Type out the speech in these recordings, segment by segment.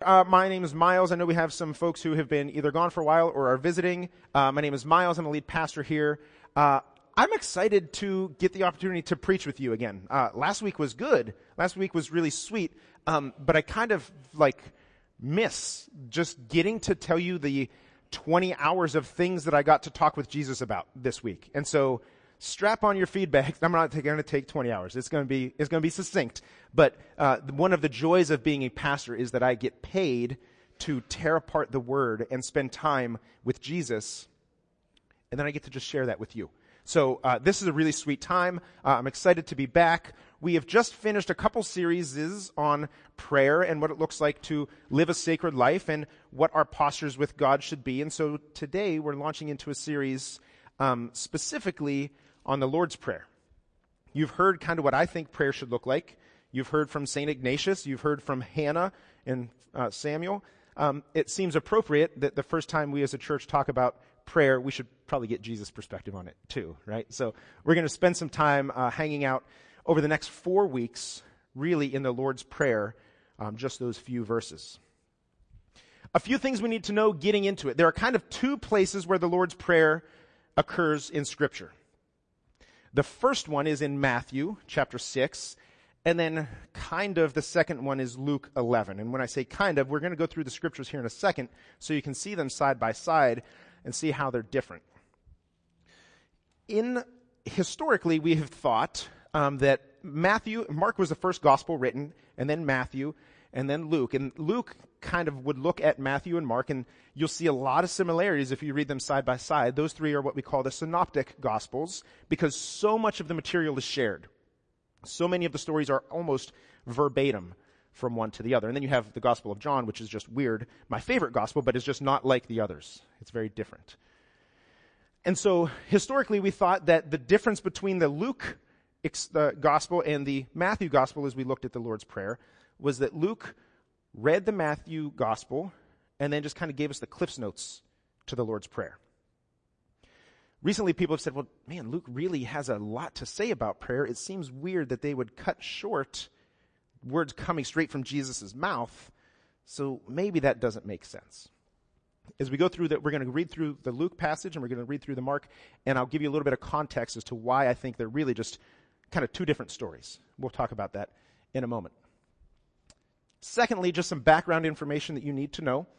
My name is Miles. I know we have some folks who have been either gone for a while or are visiting. My name is Miles. I'm the lead pastor here. I'm excited to get the opportunity to preach with you again. Last week was good. Last week was really sweet. But I kind of miss just getting to tell you the 20 hours of things that I got to talk with Jesus about this week. And so strap on your feedback. I'm not going to take 20 hours. It's going to be succinct. But one of the joys of being a pastor is that I get paid to tear apart the Word and spend time with Jesus, and then I get to just share that with you. So this is a really sweet time. I'm excited to be back. We have just finished a couple series on prayer and what it looks like to live a sacred life and what our postures with God should be. And so today we're launching into a series specifically on the Lord's Prayer. You've heard kind of what I think prayer should look like. You've heard from St. Ignatius. You've heard from Hannah and Samuel. It seems appropriate that the first time we as a church talk about prayer, we should probably get Jesus' perspective on it too, right? So we're going to spend some time hanging out over the next 4 weeks, really in the Lord's Prayer, just those few verses. A few things we need to know getting into it. There are kind of two places where the Lord's Prayer occurs in Scripture. The first one is in Matthew chapter 6, and then kind of the second one is Luke 11. And when I say kind of, we're going to go through the Scriptures here in a second so you can see them side by side and see how they're different. Historically, we have thought that Mark was the first gospel written, and then Matthew, and then Luke. And Luke kind of would look at Matthew and Mark, and you'll see a lot of similarities if you read them side by side. Those three are what we call the synoptic gospels, because so much of the material is shared. So many of the stories are almost verbatim from one to the other. And then you have the Gospel of John, which is just weird. My favorite gospel, but it's just not like the others. It's very different. And so historically we thought that the difference between the Luke gospel and the Matthew gospel as we looked at the Lord's Prayer was that Luke read the Matthew gospel and then just kind of gave us the Cliff's Notes to the Lord's Prayer. Recently people have said, well, man, Luke really has a lot to say about prayer. It seems weird that they would cut short words coming straight from Jesus' mouth, so maybe that doesn't make sense. As we go through that, we're going to read through the Luke passage and we're going to read through the Mark, and I'll give you a little bit of context as to why I think they're really just kind of two different stories. We'll talk about that in a moment. Secondly, just some background information that you need to know.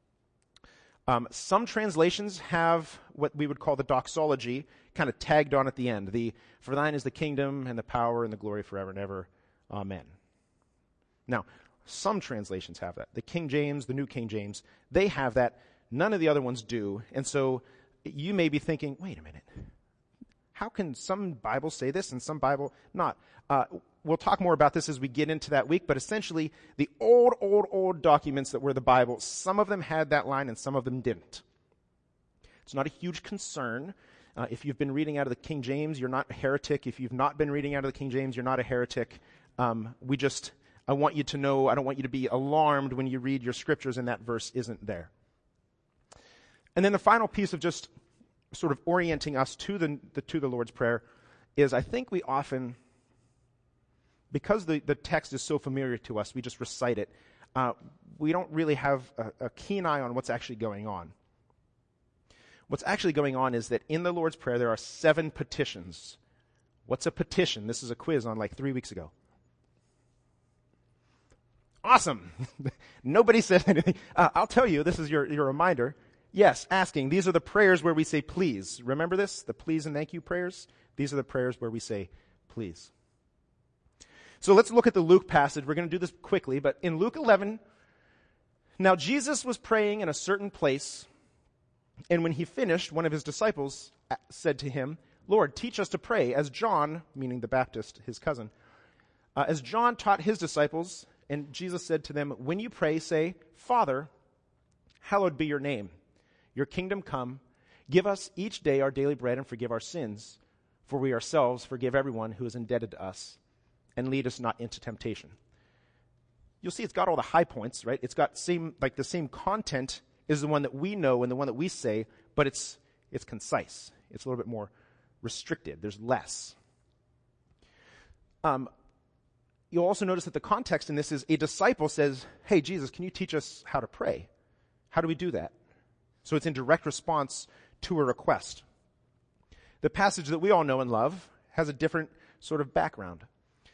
Some translations have what we would call the doxology kind of tagged on at the end. For thine is the kingdom and the power and the glory forever and ever. Amen. Now, some translations have that. The King James, the New King James, they have that. None of the other ones do. And so you may be thinking, wait a minute. How can some Bibles say this and some Bible not? We'll talk more about this as we get into that week, but essentially the old documents that were the Bible, some of them had that line and some of them didn't. It's not a huge concern. If you've been reading out of the King James, you're not a heretic. If you've not been reading out of the King James, you're not a heretic. I want you to know, I don't want you to be alarmed when you read your scriptures and that verse isn't there. And then the final piece of just sort of orienting us to the Lord's Prayer is I think we often, because the text is so familiar to us, we just recite it. We don't really have a keen eye on what's actually going on. What's actually going on is that in the Lord's Prayer there are 7 petitions. What's a petition? This is a quiz on 3 weeks ago. Awesome. Nobody said anything. I'll tell you, this is your reminder. Yes, asking. These are the prayers where we say please. Remember this? The please and thank you prayers? These are the prayers where we say please. So let's look at the Luke passage. We're going to do this quickly, but in Luke 11, now Jesus was praying in a certain place, and when he finished, one of his disciples said to him, Lord, teach us to pray, as John, meaning the Baptist, his cousin, as John taught his disciples. And Jesus said to them, when you pray, say, Father, hallowed be your name. Your kingdom come. Give us each day our daily bread and forgive our sins, for we ourselves forgive everyone who is indebted to us. And lead us not into temptation. You'll see it's got all the high points, right? It's got the same content is the one that we know and the one that we say, but it's concise. It's a little bit more restricted. There's less. you'll also notice that the context in this is a disciple says, hey, Jesus, can you teach us how to pray? How do we do that? So it's in direct response to a request. The passage that we all know and love has a different sort of background.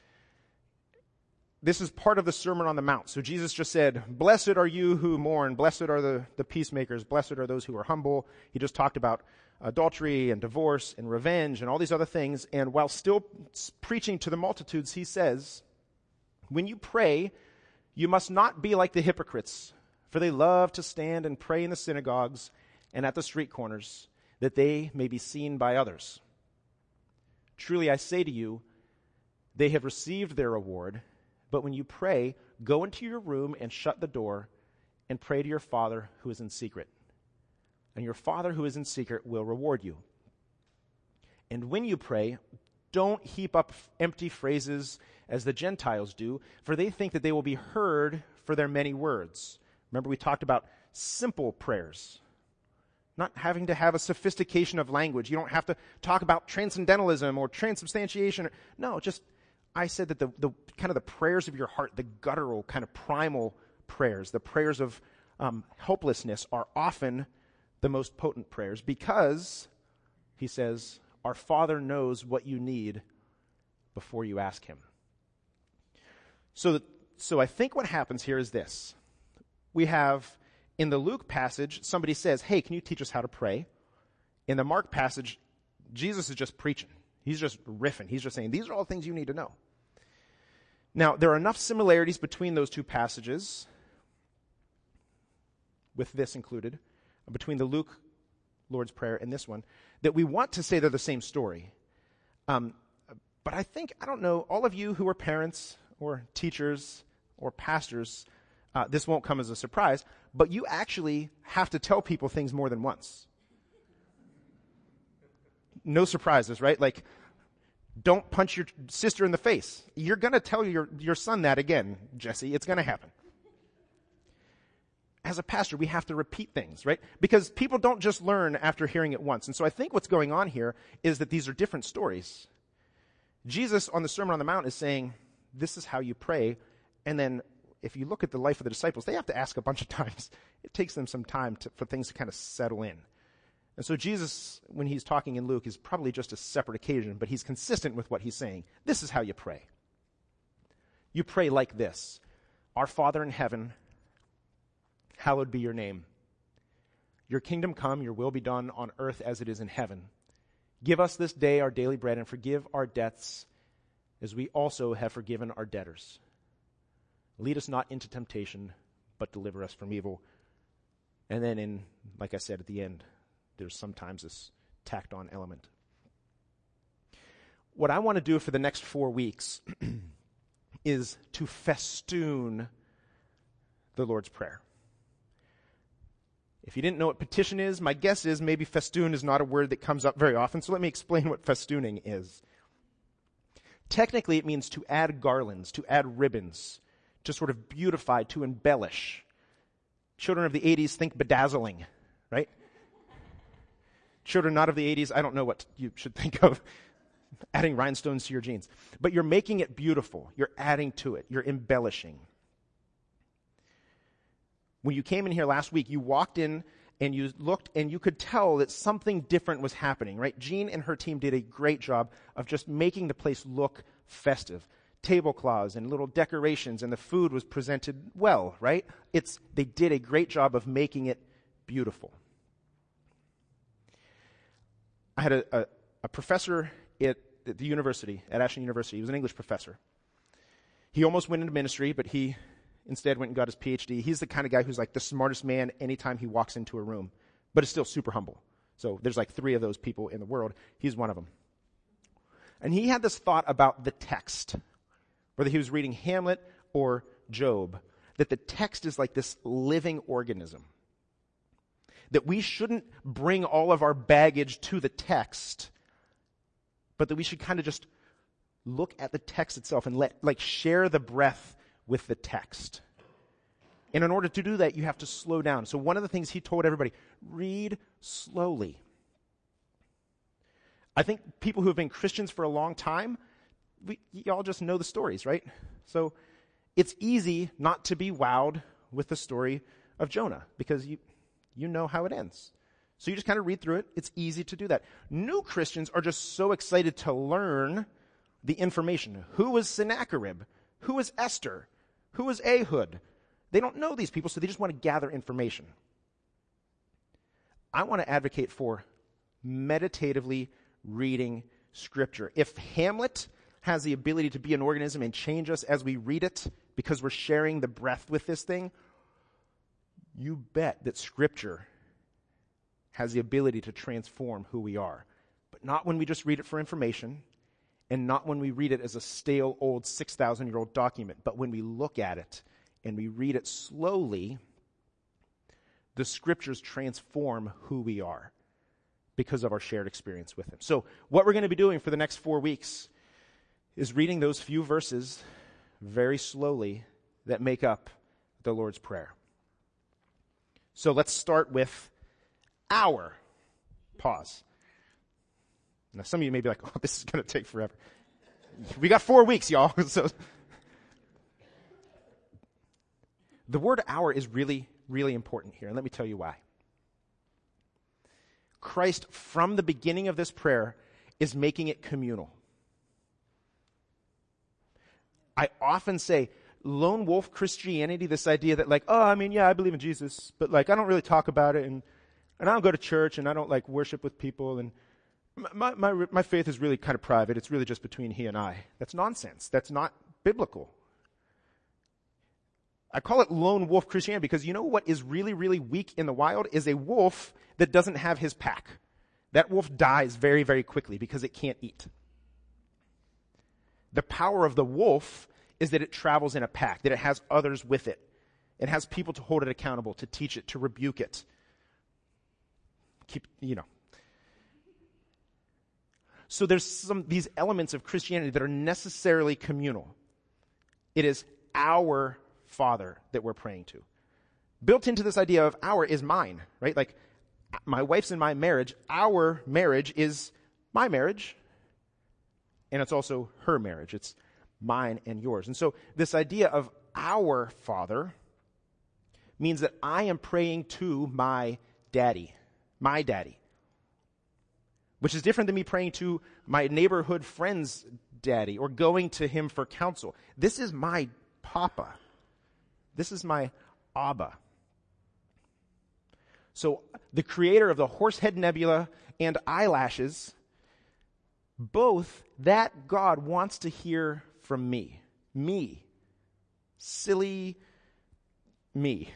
This is part of the Sermon on the Mount. So Jesus just said, blessed are you who mourn, blessed are the peacemakers, blessed are those who are humble. He just talked about adultery and divorce and revenge and all these other things. And while still preaching to the multitudes, he says, when you pray, you must not be like the hypocrites, for they love to stand and pray in the synagogues and at the street corners, that they may be seen by others. Truly I say to you, they have received their reward. But when you pray, go into your room and shut the door and pray to your Father who is in secret. And your Father who is in secret will reward you. And when you pray, don't heap up empty phrases as the Gentiles do, for they think that they will be heard for their many words. Remember, we talked about simple prayers, not having to have a sophistication of language. You don't have to talk about transcendentalism or transubstantiation. No, just I said that the kind of the prayers of your heart, the guttural kind of primal prayers, the prayers of helplessness are often the most potent prayers because, he says, our Father knows what you need before you ask him. So I think what happens here is this. We have, in the Luke passage, somebody says, hey, can you teach us how to pray? In the Mark passage, Jesus is just preaching. He's just riffing. He's just saying, these are all things you need to know. Now, there are enough similarities between those two passages, with this included, between the Luke Lord's Prayer and this one, that we want to say they're the same story. But I think, I don't know, all of you who are parents or teachers or pastors, this won't come as a surprise, but you actually have to tell people things more than once. No surprises, right? Like, don't punch your sister in the face. You're going to tell your son that again, Jesse. It's going to happen. As a pastor, we have to repeat things, right? Because people don't just learn after hearing it once. And so I think what's going on here is that these are different stories. Jesus on the Sermon on the Mount is saying, this is how you pray. And then if you look at the life of the disciples, they have to ask a bunch of times. It takes them some time for things to kind of settle in. And so Jesus, when he's talking in Luke, is probably just a separate occasion, but he's consistent with what he's saying. This is how you pray. You pray like this. Our Father in heaven, hallowed be your name. Your kingdom come, your will be done on earth as it is in heaven. Give us this day our daily bread and forgive our debts as we also have forgiven our debtors. Lead us not into temptation, but deliver us from evil. And then like I said at the end, there's sometimes this tacked on element. What I want to do for the next 4 weeks is to festoon the Lord's Prayer. If you didn't know what petition is, my guess is maybe festoon is not a word that comes up very often, so let me explain what festooning is. Technically, it means to add garlands, to add ribbons, to sort of beautify, to embellish. Children of the 80s think bedazzling, right? Children not of the 80s, I don't know what you should think of adding rhinestones to your jeans. But you're making it beautiful. You're adding to it. You're embellishing. When you came in here last week, you walked in and you looked and you could tell that something different was happening, right? Jean and her team did a great job of just making the place look festive. Tablecloths and little decorations, and the food was presented well, right? They did a great job of making it beautiful. I had a professor at the university, at Ashland University. He was an English professor. He almost went into ministry, but he instead went and got his PhD. He's the kind of guy who's like the smartest man anytime he walks into a room, but is still super humble. So there's like 3 of those people in the world. He's one of them. And he had this thought about the text, whether he was reading Hamlet or Job, that the text is like this living organism. That we shouldn't bring all of our baggage to the text, but that we should kind of just look at the text itself and share the breath with the text. And in order to do that, you have to slow down. So one of the things he told everybody, read slowly. I think people who have been Christians for a long time, y'all just know the stories, right? So it's easy not to be wowed with the story of Jonah because you know how it ends. So you just kind of read through it. It's easy to do that. New Christians are just so excited to learn the information. Who was Sennacherib? Who was Esther? Who was Ehud? They don't know these people, so they just want to gather information. I want to advocate for meditatively reading Scripture. If Hamlet has the ability to be an organism and change us as we read it because we're sharing the breath with this thing, you bet that Scripture has the ability to transform who we are. But not when we just read it for information, and not when we read it as a stale, old, 6,000-year-old document, but when we look at it and we read it slowly, the Scriptures transform who we are because of our shared experience with Him. So what we're going to be doing for the next 4 weeks is reading those few verses very slowly that make up the Lord's Prayer. So let's start with our pause. Now, some of you may be like, oh, this is going to take forever. We got 4 weeks, y'all. So the word our is really, really important here, and let me tell you why. Christ, from the beginning of this prayer, is making it communal. I often say, lone wolf Christianity, this idea that I believe in Jesus, but I don't really talk about it, and I don't go to church, and I don't worship with people, and my faith is really kind of private. It's really just between He and I. That's nonsense. That's not biblical. I call it lone wolf Christianity because you know what is really, really weak in the wild is a wolf that doesn't have his pack. That wolf dies very, very quickly because it can't eat. The power of the wolf is that it travels in a pack, that it has others with it. It has people to hold it accountable, to teach it, to rebuke it. So there's these elements of Christianity that are necessarily communal. It is our Father that we're praying to. Built into this idea of our is mine, right? My wife's in my marriage. Our marriage is my marriage. And it's also her marriage. It's mine and yours. And so this idea of our Father means that I am praying to my daddy, which is different than me praying to my neighborhood friend's daddy or going to him for counsel. This is my Papa. This is my Abba. So the creator of the Horsehead Nebula and eyelashes, both that God wants to hear from me. Me. Silly me.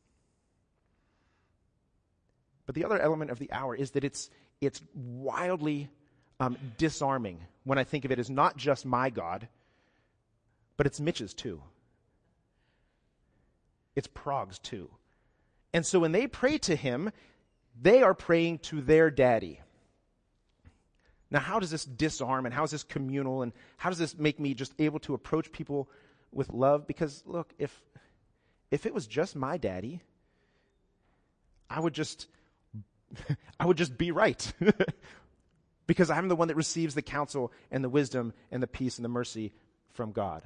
But the other element of the hour is that it's wildly disarming when I think of it as not just my God, but it's Mitch's too. It's Prague's too. And so when they pray to him, they are praying to their daddy. Now, how does this disarm and how is this communal and how does this make me just able to approach people with love? Because look, if it was just my daddy, I would just be right. Because I'm the one that receives the counsel and the wisdom and the peace and the mercy from God.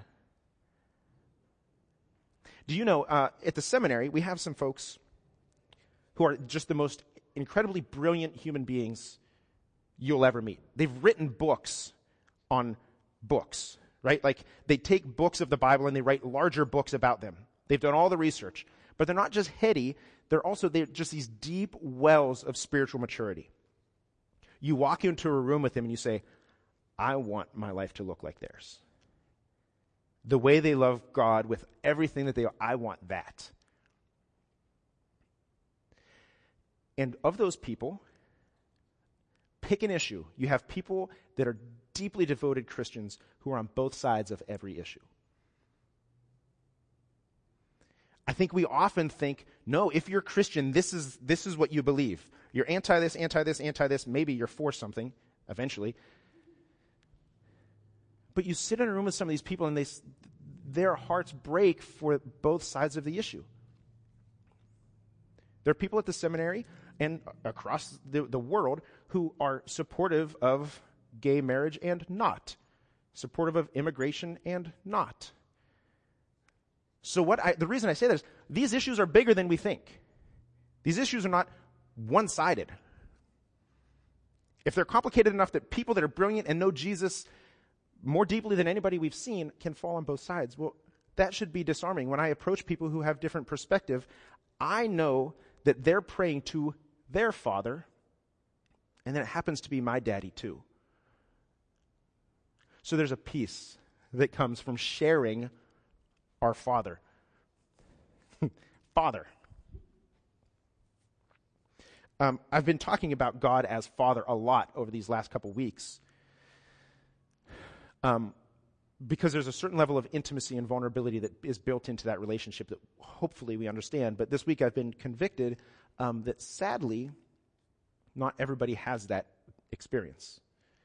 Do you know, at the seminary, we have some folks who are just the most incredibly brilliant human beings you'll ever meet. They've written books on books, right? They take books of the Bible and they write larger books about them. They've done all the research. But they're not just heady, they're just these deep wells of spiritual maturity. You walk into a room with them and you say, I want my life to look like theirs. The way they love God with everything that they are, I want that. And of those people, pick an issue. You have people that are deeply devoted Christians who are on both sides of every issue. I think we often think, no, if you're Christian, this is what you believe. You're anti this, anti this, anti this. Maybe you're for something eventually. But you sit in a room with some of these people and their hearts break for both sides of the issue. There are people at the seminary and across the world who are supportive of gay marriage and not. Supportive of immigration and not. So the reason I say that is these issues are bigger than we think. These issues are not one-sided. If they're complicated enough that people that are brilliant and know Jesus more deeply than anybody we've seen can fall on both sides, well, that should be disarming. When I approach people who have different perspective, I know that they're praying to their Father, and then it happens to be my daddy too. So there's a peace that comes from sharing our Father. Father. I've been talking about God as Father a lot over these last couple weeks because there's a certain level of intimacy and vulnerability that is built into that relationship that hopefully we understand. But this week I've been convicted that sadly, not everybody has that experience.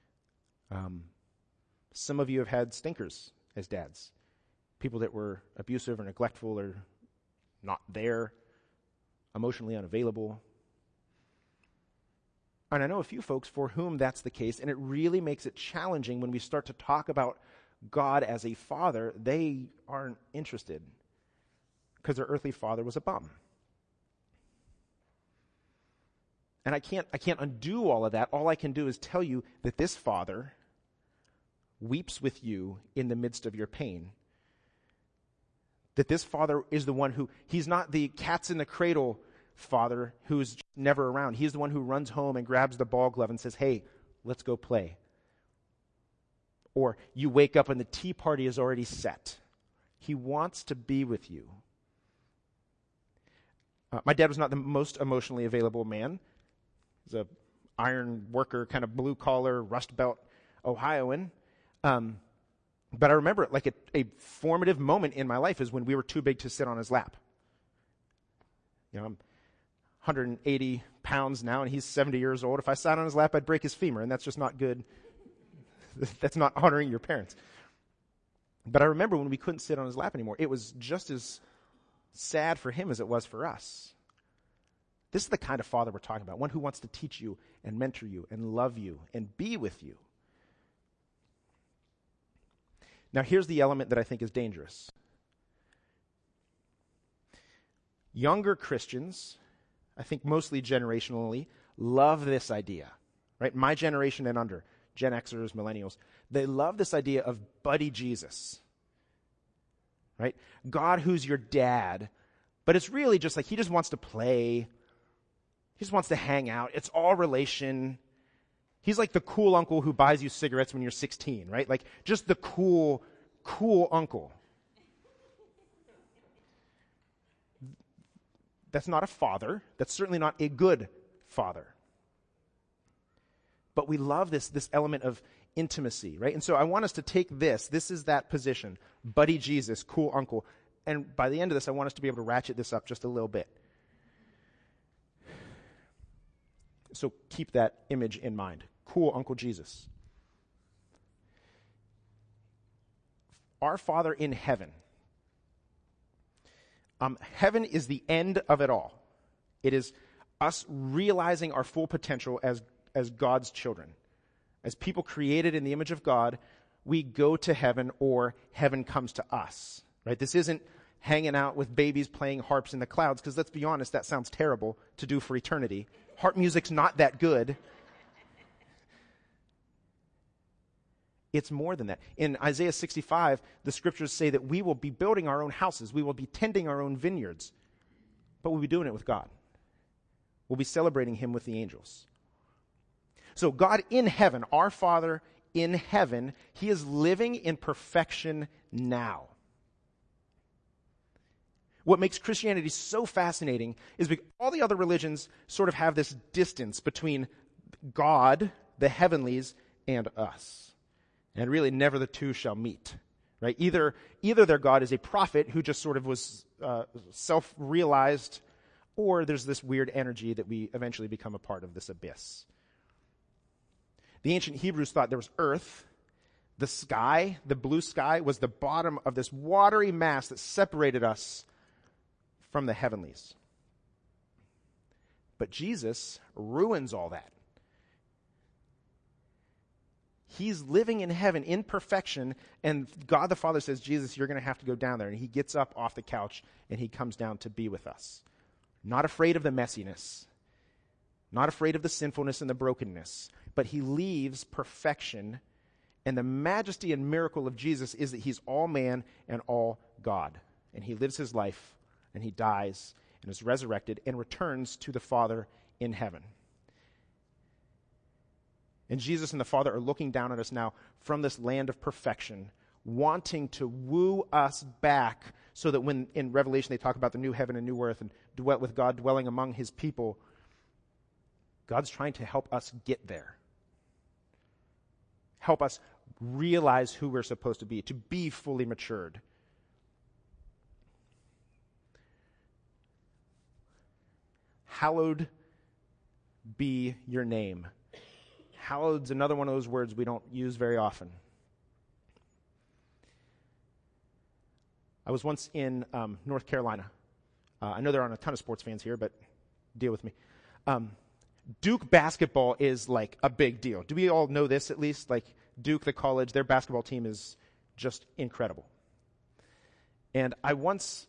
Some of you have had stinkers as dads. People that were abusive or neglectful or not there, emotionally unavailable. And I know a few folks for whom that's the case, and it really makes it challenging when we start to talk about God as a father. They aren't interested because their earthly father was a bum. And I can't undo all of that. All I can do is tell you that this Father weeps with you in the midst of your pain. That this Father is the one he's not the cats in the cradle father who's never around. He's the one who runs home and grabs the ball glove and says, hey, let's go play. Or you wake up and the tea party is already set. He wants to be with you. My dad was not the most emotionally available man. He's a iron worker, kind of blue collar, Rust Belt Ohioan. But I remember like a formative moment in my life is when we were too big to sit on his lap. You know, I'm 180 pounds now, and he's 70 years old. If I sat on his lap, I'd break his femur, and that's just not good. That's not honoring your parents. But I remember when we couldn't sit on his lap anymore, it was just as sad for him as it was for us. This is the kind of father we're talking about, one who wants to teach you and mentor you and love you and be with you. Now, here's the element that I think is dangerous. Younger Christians, I think mostly generationally, love this idea, right? My generation and under, Gen Xers, millennials, they love this idea of buddy Jesus, right? God who's your dad, but it's really just like he just wants to play. He just wants to hang out. It's all relation. He's like the cool uncle who buys you cigarettes when you're 16, right? Like just the cool uncle. That's not a father. That's certainly not a good father. But we love this element of intimacy, right? And so I want us to take this. This is that position. Buddy Jesus, cool uncle. And by the end of this, I want us to be able to ratchet this up just a little bit. So keep that image in mind. Cool Uncle Jesus. Our Father in heaven. Heaven is the end of it all. It is us realizing our full potential as God's children. As people created in the image of God, we go to heaven or heaven comes to us. Right? This isn't hanging out with babies playing harps in the clouds, because let's be honest, that sounds terrible to do for eternity. Harp music's not that good. It's more than that. In Isaiah 65, the scriptures say that we will be building our own houses. We will be tending our own vineyards. But we'll be doing it with God. We'll be celebrating him with the angels. So God in heaven, our Father in heaven, he is living in perfection now. What makes Christianity so fascinating is because all the other religions sort of have this distance between God, the heavenlies, and us. And really, never the two shall meet, right? Either their God is a prophet who just sort of was self-realized, or there's this weird energy that we eventually become a part of this abyss. The ancient Hebrews thought there was earth. The sky, the blue sky, was the bottom of this watery mass that separated us from the heavenlies. But Jesus ruins all that. He's living in heaven in perfection, and God the Father says, Jesus, you're going to have to go down there. And he gets up off the couch, and he comes down to be with us. Not afraid of the messiness, not afraid of the sinfulness and the brokenness, but he leaves perfection. And the majesty and miracle of Jesus is that he's all man and all God. And he lives his life, and he dies, and is resurrected, and returns to the Father in heaven. And Jesus and the Father are looking down at us now from this land of perfection, wanting to woo us back so that when in Revelation they talk about the new heaven and new earth and with God dwelling among his people, God's trying to help us get there. Help us realize who we're supposed to be fully matured. Hallowed be your name. Hallowed's another one of those words we don't use very often. I was once in North Carolina. I know there aren't a ton of sports fans here, but deal with me. Duke basketball is like a big deal. Do we all know this at least? Like Duke, the college, their basketball team is just incredible. And I once,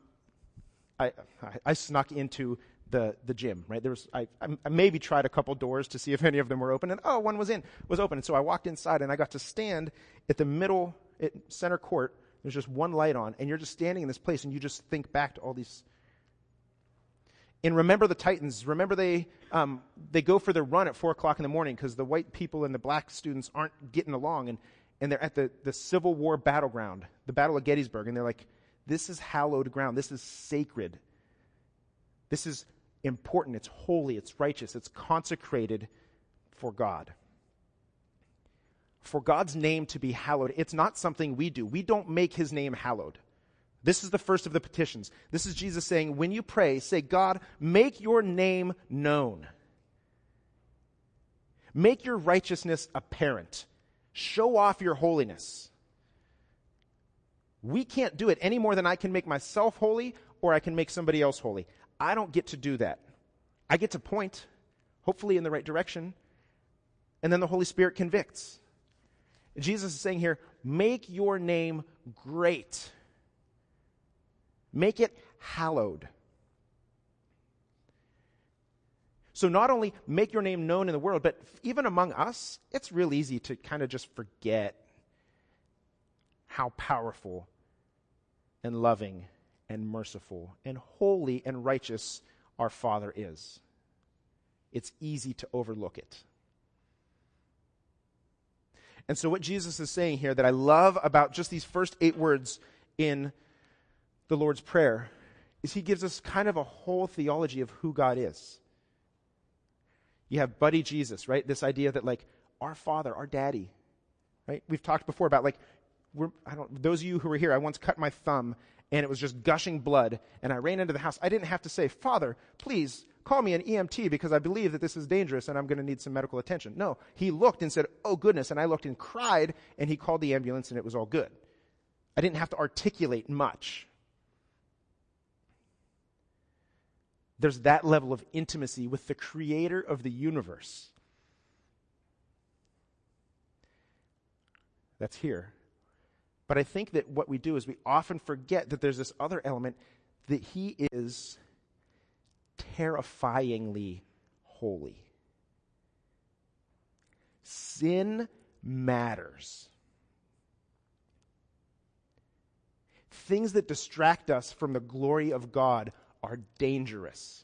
I snuck into the gym, right? I maybe tried a couple doors to see if any of them were open, and one was open. And so I walked inside, and I got to stand at the center court. There's just one light on, and you're just standing in this place, and you just think back to all these. And remember the Titans. Remember they go for their run at 4:00 in the morning because the white people and the black students aren't getting along, and they're at the Civil War battleground, the Battle of Gettysburg, and they're like, this is hallowed ground. This is sacred. This is important. It's holy. It's righteous. It's consecrated for God. For God's name to be hallowed, it's not something we do. We don't make his name hallowed. This is the first of the petitions. This is Jesus saying, when you pray, say, God, make your name known. Make your righteousness apparent. Show off your holiness. We can't do it any more than I can make myself holy or I can make somebody else holy. I don't get to do that. I get to point, hopefully in the right direction, and then the Holy Spirit convicts. Jesus is saying here, make your name great. Make it hallowed. So not only make your name known in the world, but even among us, it's real easy to kind of just forget how powerful and loving and merciful and holy and righteous our Father is. It's easy to overlook it. And so what Jesus is saying here that I love about just these first 8 words in the Lord's Prayer is he gives us kind of a whole theology of who God is. You have Buddy Jesus, right? This idea that like our Father, our Daddy, right? We've talked before about like, those of you who were here, I once cut my thumb and it was just gushing blood, and I ran into the house. I didn't have to say, Father, please call me an EMT because I believe that this is dangerous and I'm going to need some medical attention. No, he looked and said, oh goodness, and I looked and cried, and he called the ambulance and it was all good. I didn't have to articulate much. There's that level of intimacy with the creator of the universe. That's here. But I think that what we do is we often forget that there's this other element, that he is terrifyingly holy. Sin matters. Things that distract us from the glory of God are dangerous.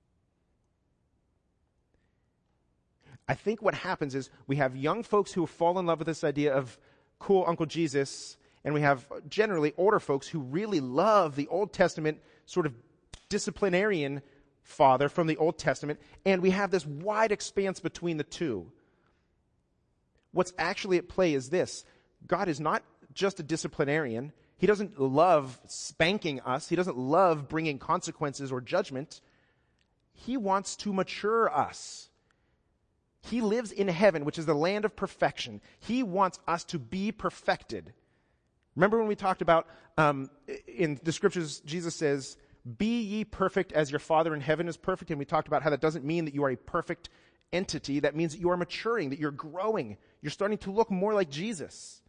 I think what happens is we have young folks who fall in love with this idea of cool Uncle Jesus, and we have generally older folks who really love the Old Testament sort of disciplinarian father from the Old Testament, and we have this wide expanse between the two. What's actually at play is this. God is not just a disciplinarian. He doesn't love spanking us. He doesn't love bringing consequences or judgment. He wants to mature us. He lives in heaven, which is the land of perfection. He wants us to be perfected. Remember when we talked about, in the scriptures, Jesus says, be ye perfect as your Father in heaven is perfect. And we talked about how that doesn't mean that you are a perfect entity, that means that you are maturing, that you're growing. You're starting to look more like Jesus.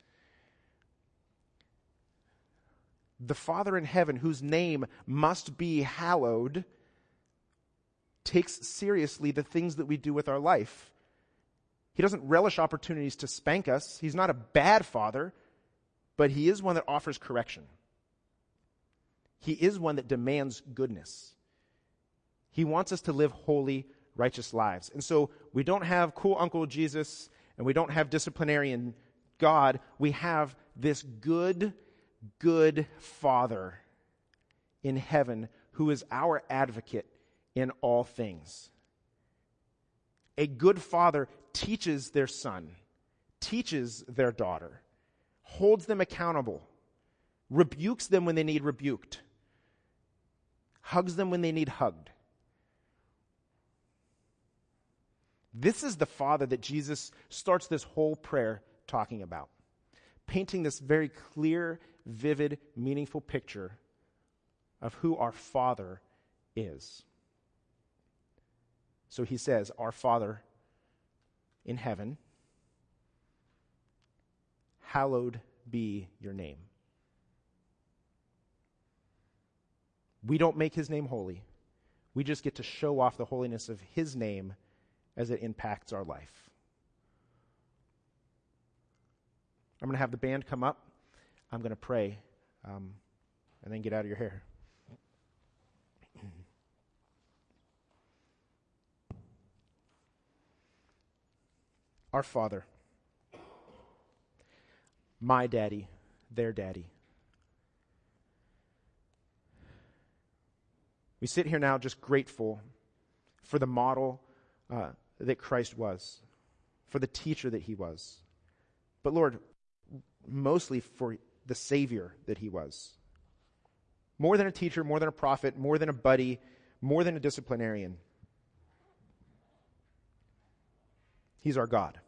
The Father in heaven, whose name must be hallowed, takes seriously the things that we do with our life. He doesn't relish opportunities to spank us. He's not a bad father, but he is one that offers correction. He is one that demands goodness. He wants us to live holy, righteous lives. And so we don't have cool Uncle Jesus and we don't have disciplinarian God. We have this good Father in heaven who is our advocate in all things. A good father teaches their son, teaches their daughter, holds them accountable, rebukes them when they need rebuked, hugs them when they need hugged. This is the Father that Jesus starts this whole prayer talking about, painting this very clear, vivid, meaningful picture of who our Father is. So he says, "Our Father in heaven, hallowed be your name." We don't make his name holy. We just get to show off the holiness of his name as it impacts our life. I'm going to have the band come up. I'm going to pray, and then get out of your hair. Our Father, my daddy, their daddy. We sit here now just grateful for the model that Christ was, for the teacher that he was. But Lord, mostly for the Savior that he was. More than a teacher, more than a prophet, more than a buddy, more than a disciplinarian. He's our God.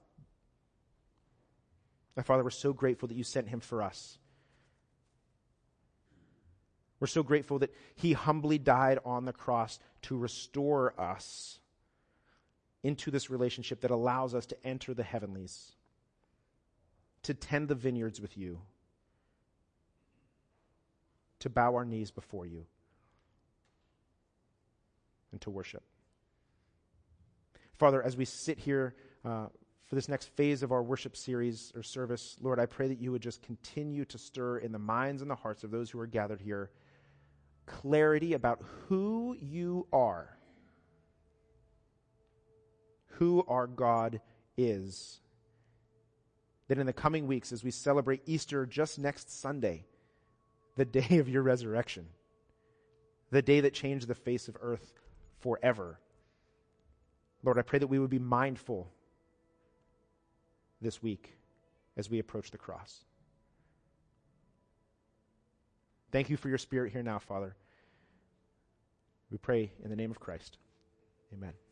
My Father, we're so grateful that you sent him for us. We're so grateful that he humbly died on the cross to restore us into this relationship that allows us to enter the heavenlies, to tend the vineyards with you, to bow our knees before you, and to worship. Father, as we sit here for this next phase of our worship series or service, Lord, I pray that you would just continue to stir in the minds and the hearts of those who are gathered here clarity about who you are, who our God is. That in the coming weeks, as we celebrate Easter just next Sunday, the day of your resurrection, the day that changed the face of earth forever, Lord, I pray that we would be mindful this week as we approach the cross. Thank you for your Spirit here now, Father. We pray in the name of Christ. Amen.